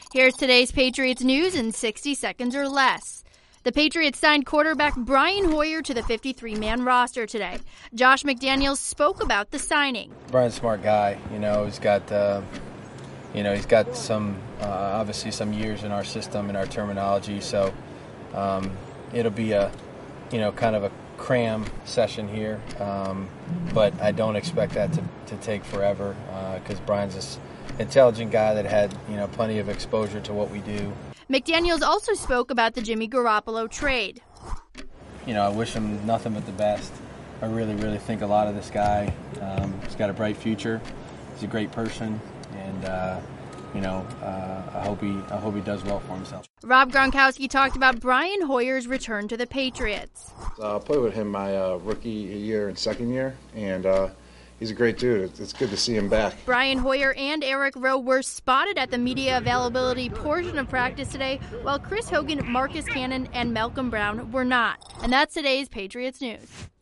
Here's today's Patriots news in 60 seconds or less. The Patriots signed quarterback Brian Hoyer to the 53-man roster today. Josh McDaniels spoke about the signing. Brian's a smart guy. He's got some, obviously some years in our system and our terminology. So it'll be a, kind of a cram session here. But I don't expect that to take forever because Brian's this intelligent guy that had, plenty of exposure to what we do. McDaniels also spoke about the Jimmy Garoppolo trade. I wish him nothing but the best. I really, really think a lot of this guy. He's got a bright future. He's a great person, and I hope he does well for himself. Rob Gronkowski talked about Brian Hoyer's return to the Patriots. I played with him my rookie year and second year, and he's a great dude. It's good to see him back. Brian Hoyer and Eric Rowe were spotted at the media availability portion of practice today, while Chris Hogan, Marcus Cannon, and Malcolm Brown were not. And that's today's Patriots news.